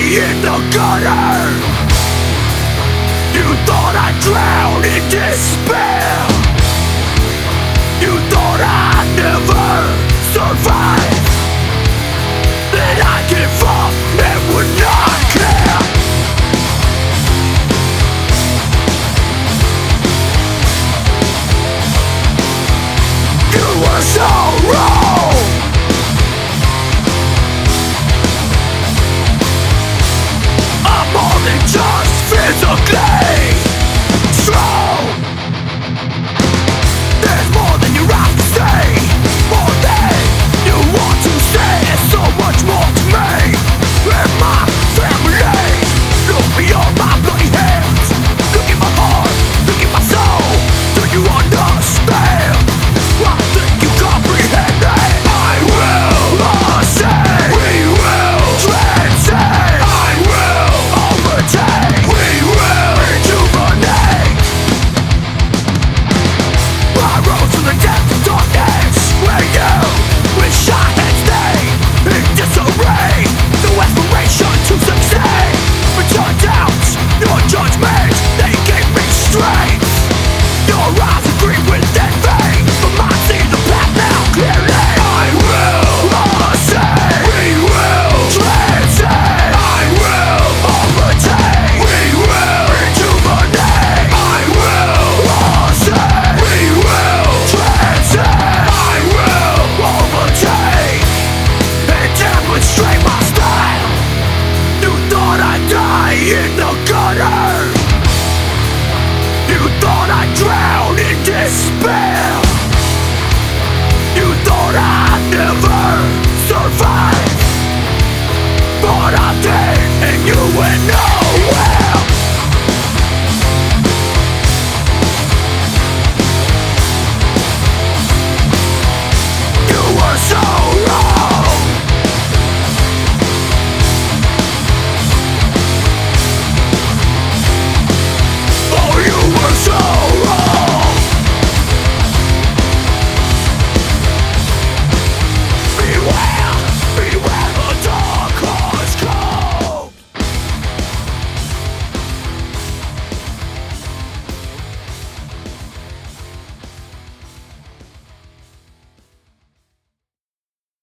in the gutter. You thought I'd drown in despair. You thought I'd never survive, that I'd give up and would not care. You were so wrong. I'm more than just physically strong. There's more than your eyes can say, more than you want to say. There's so much more to me and my family. Look beyond my bloody hands. Look at my heart, look at my soul. Do you understand? I think you comprehend that. I will ascend. We will transcend. I will overtake. We will rejuvenate. I rose from the depths of darkness, where you wish I had stayed in disarray. No aspiration to succeed, but your doubts, your judgments, they gave me strength. Your eyes agree with envy, but mine see the path now clearly. I will ascend. We will transcend. I will overtake. We will rejuvenate. I will ascend. We will transcend. I will overtake and demonstrate my style. You thought I'd die in the gutter. You thought I'd drown in despair. You thought I'd never survive, but I did, and you would know.